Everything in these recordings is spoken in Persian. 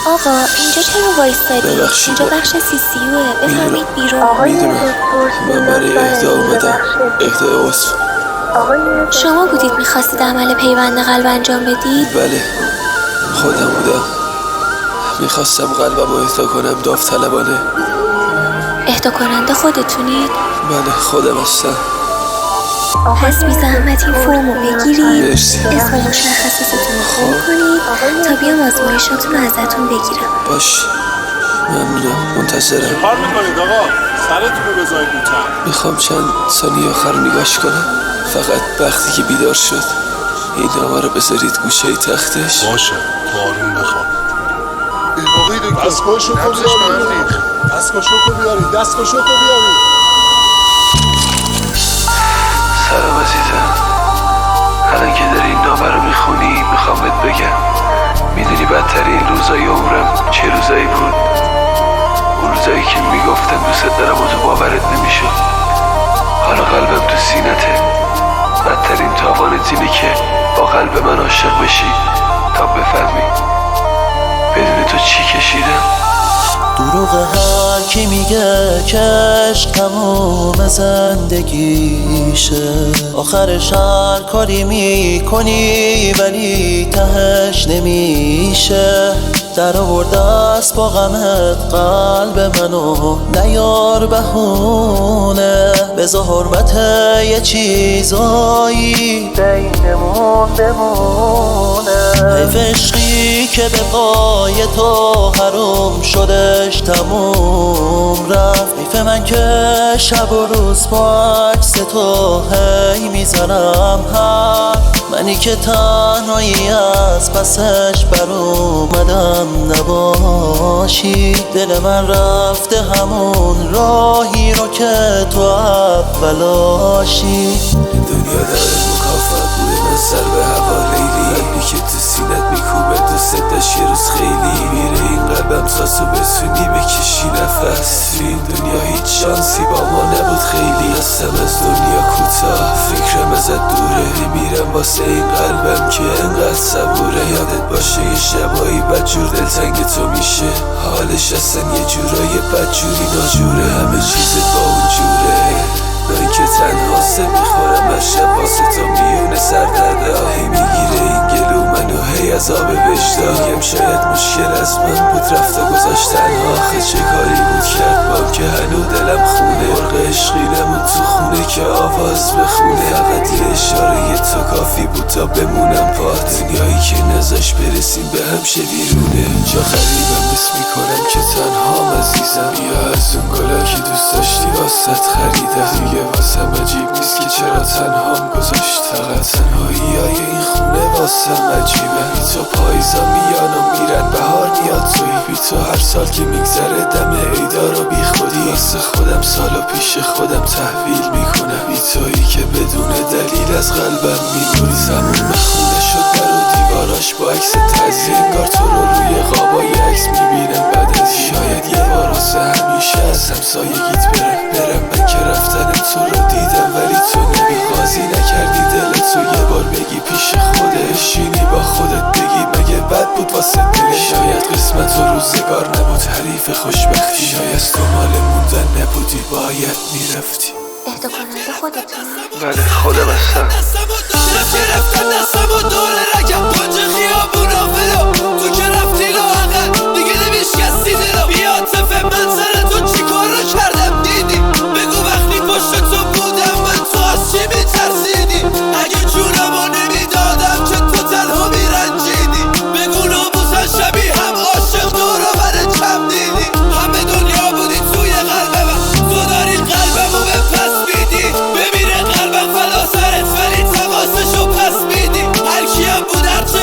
آقا اینجا چرا وایستادی؟ اینجا بخش CCUه، بفرمایید بیرون. من برای اهدا اومدم. اهدا عضو. شما بودید میخواستید عمل پیوند قلب انجام بدید؟ بله خودم بودم. میخواستم قلبم رو اهدا کنم داوطلبانه. اهدا کننده خودتونید؟ بله خودم هستم. پس بی زحمت این فرمو بگیرید، مرسی. اسم مشخصاتتون رو پر کنید تا بیام آزمایشاتون رو ازتون بگیرم. باش ممنونم، منتظرم. کار میکنید آقا؟ سرتون رو بذارید لطفا. میخوام چند ثانیه آخر نگاش کنم، فقط وقتی که بیدار شد این نامه رو بذارید گوشه تختش. باشه تو آروم بخواب. آقای دکتر دستگاهشو بیارید. دستگاهشو بیارید. دستگاهشو بیارید. سلام عزیزم، الان که داری این نامه رو میخونی میخوام بهت بگم میدونی بدترین روزای عمرم چه روزایی بود؟ اون روزایی که میگفتم دوست دارم و تو باورت نمیشد. حالا قلبم تو سینته. بدترین تاوانت اینه که با قلب من عاشق بشی تا بفهمی بدون تو چی کشیدم. دروغ هر کی میگه که عشق تموم زندگیشه، آخرش هر کاری میکنی ولی تهش نمیشه. در آورده است با غمت قلب منو، نیار بهونه، بذار حرمت یه چیزایی بینمون بمونه. حیف عشقی که به پای تو حروم شدش تموم رفت. حیف من که شب و روز با عکس تو هی میزنم منی که تنهایی از پسش بر اومدم نباشی. دل من رفته همون راهی رو که تو اولاشی. دنیا داره مکافات بوده من سر به هوا لیلی، قلبی که تو سینت میکوبه دوست داشت یه روز خیلی میره این قلبم ساسو بسونی بکشی نفس. تو این دنیا هیچ شانسی با ما نبود خیلی، هستم از دنیا کوتاه فکرم ازت دوره. میمیرم واسه این قلبم که انقدر صبوره. یادت باشه یه شبایی بدجور دلتنگ تو میشه، حالش اصلا یه جورای بدجوری ناجوره. همه چیزت با اون جوره، من که تنها سه میخورم از شب واسه تو میونه سردرده آهی میگیره این گلو منو هی از آب وجدان. میگم شاید مشکل از من بود رفت و گذاشت تنها، آخه چه کاری بود کرد بام که هنو دلم خونه. مرغ عشقی نمون تو خونه که آواز بخونه، فقط یه اشاره تو کافی بود تا بمونم پات. دنیایی که نذاش برسیم به هم شه بیرونه. جا غریبم بس میکنم که تنهام عزیزم، یا از اون گلا که دوست داشتی واسط خریدم. دیگه واسم عجیب نیست که چرا تنهام گذاشت، فقط تنهایی های این خونه واسم عجیبه. بی تو پاییزا میان و میرن بهار میاد توی، بی تو هر سال که میگذره دم عیدار و بی خودی واسه خودم سالو پیش خودم تحویل میکنم. بی تویی که بدون دلیل از قلبم میبری، تموم خونه شد در و دیواراش با عکس تعزیه. انگار تو رو روی قابای عکس میبینم بعد از شاید یه بار واسه همیشه از همسایگیت برم من که رفتن تو رو دیدم ولی تو نمیخوازی نکردی دلتو یه بار بگی پیش خودت شینی با خودت بگی مگه بد بود واسه دلت. شاید قسمت و روزگار نبود حریف خوشبختی، شاید تو مال موندن نبودی باید میرفتی. اهدا کننده خودتون؟ بله خودم هستم. رفتی رفتن دستم و دوره رکم پنج خیابونا فلو، تو که رفتی لاغر دیگه نمیشکستی دلو. بیاتفه من سر تو چی کار رو کردم دیدی؟ بگو وقتی پشت تو بودم من تو از چی میترسیدی؟ اگه جونمو نمیدادم که تو تنها میرنجیدی. بگو ناموسن شبیه هم عاشق دورو بره کم دیدی. همه دنیا بودی توی قلب من، تو داری قلبمو به پس میدی. بمیره قلبم فلا سرت ولی تماسشو پس میدی. هر کیم بود هر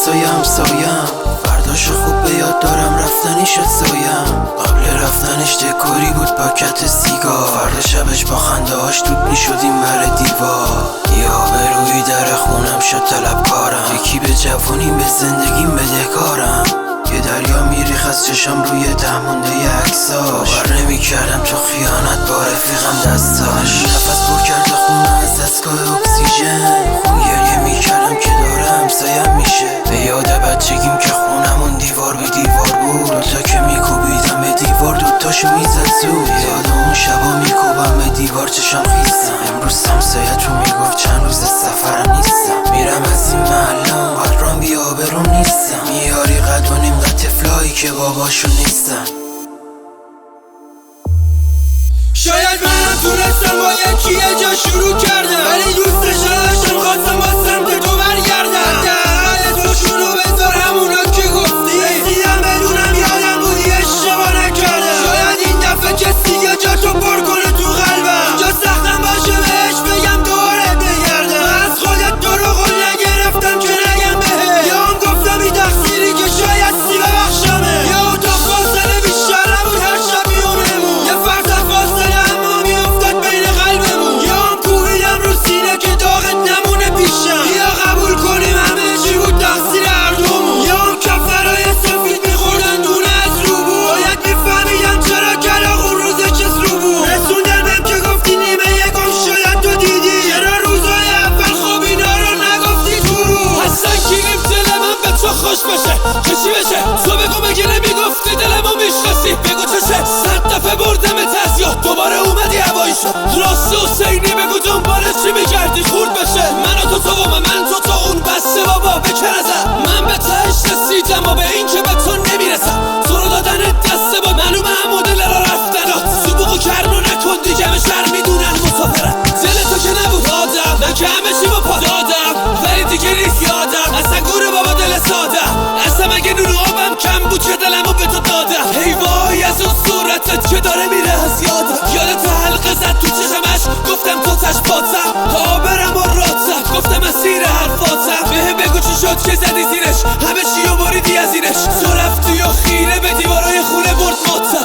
سایم فرداشو خوب به یاد دارم رفتنی شد سایم قبل رفتنش دکوری بود پاکت سیگار فردا شبش با خنده هاش دود میشدیم بر دیوار یا به روی در خونم شد طلبکارم یکی به جوونیم به زندگیم بدهکارم یه دریا میریخ از چشم روی تهمونده عکساش باور نمیکردم تو خیانت با رفیقم دستاش نفس پر کرده خونه از دستگاه اکسیژن خون گریه میکردم که داره همسایم میشه به یاد بچگیم که خونمون دیوار به دیوار بود دوتا که میکوبیدم به دیوار دوتاشو میزد زود یاد اون شبا میکوبم به دیوار چشم خیستم امروز همسایتون میگفت چند روز سفرم نیستم میرم از این محلم قدرام بیا بروم نیستم میاری قد و نیم قد طفلایی که باباشون نیستن شاید من تونستم با یکی یه جا شروع کردم ولی دوستش نداشتم خواستم با سمت تو برگردم حداقل تو شروع بذار همونا که گفتی رسیدم بدونم یادم بودی اشتباه نکردم شاید این دفعه کسی یا جا تو پر کنه تو قلبم اونجا سختم باشه بهش بگم دوباره بگردم من از خودت تو رو قول نگرفتم که نگم بهت یا هم گفتم این تقصیری که شاید سی ببخشمه یا تا فاصله بیشتر نبود هر شب میونمون یه فرد فاصله اما میافتاد بین قلبمون یا هم کوبیدم رو سینه که داغت نمونه پیشم یا قبول کنیم همه چی بود تقصیر هر دومون یا هم کفترهای سفید میخوردن دونه از رو بود باید میفهمیدم چرا کلاغون روزه چس رو بود رسوندن بهم که گفتی نیمه یکم شاید تو دیدی چرا روزهای اول خوب اینا رو نگفتی تو رو اصلا گیریم دل من به تو خوش بشه که چی بشه تو بگو مگه نمیگفتی دلمو میشناسی بگو چشه 100 دفعه بردمت از یاد دوباره اومدی هوایی شد راست حسینی بگو دنبال چی میکردی خورد بشه من و تو و من تو اون بسته بابا بکن ازم من به تهش رسیدم و به این که به تو نمیرسم تو رو دادن دسته با معلومه هم مدل را رفتنات سبوقو کرنو نکن دیگه به شهر میدونن مسافرم دل تو که نبود آدم من که همه چی با پا دادم ولی دیگه نیست یادم اصلا گوره بابا دل سادم اصلا مگه نور آبم کم بود که دلمو به تو دادم ای وای از اون صورتت که داره میره از یادم یادت حلقه زد تو چشمش گفتم تو تش باتم آبرم و راتم گفتم اسیر حرفاتم بهم بگو چی شد که زدی زیرش همه چی رو بریدی از اینش تو رفتی و خیره به دیوارای خونه برد ماتم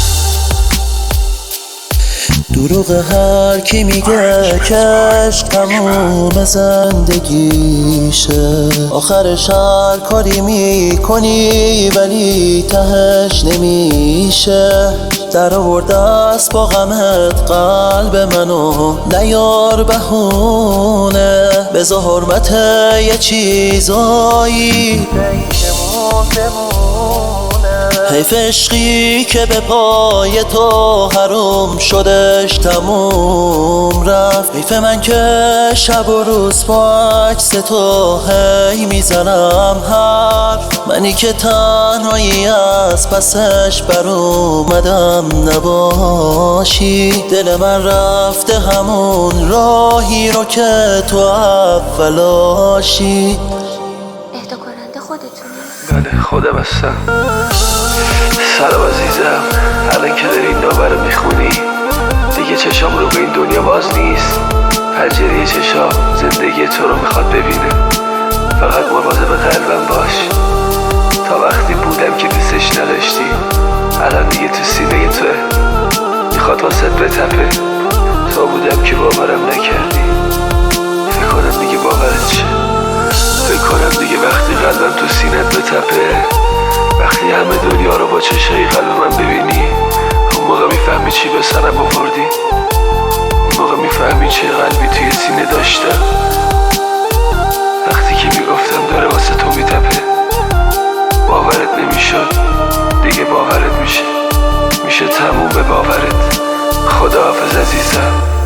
دروغ هر کی میگه که عشق تموم زندگیشه آخرش هر کاری میکنی ولی تهش نمیشه در آورده است با غمت قلب منو نیار بهونه بذار حرمت یه چیزایی حیف عشقی که به پای تو حروم شدش تموم رفت حیف من که شب و روز با عکس تو هی میزنم حرف منی که تنهایی از پسش بر اومدم نباشی دل من رفته همون راهی رو که تو اولاشی اهدا کننده خودتونی؟ بله خودم هستم سلام عزیزم الان که داری این نامه رو میخونی دیگه چشام رو به این دنیا باز نیست پنجره چشام زندگی تو رو میخواد ببینه فقط مواظب قلبم باش تا وقتی بودم که دوستش نداشتی الان دیگه تو سینه توه میخواد واسط بتپه تا بودم که باورم نکردی فکر کنم دیگه باورت شه فکر کنم دیگه وقتی قلبم تو سینت بتپه وقتی همه دنیا رو با چشای قلب من ببینی اون موقع میفهمی چی به سرم آوردی اون موقع میفهمی چه قلبی توی سینه داشتم وقتی که میگفتم داره واسه تو میتپه باورت نمیشد دیگه باورت میشه تموم به باورت خداحافظ عزیزم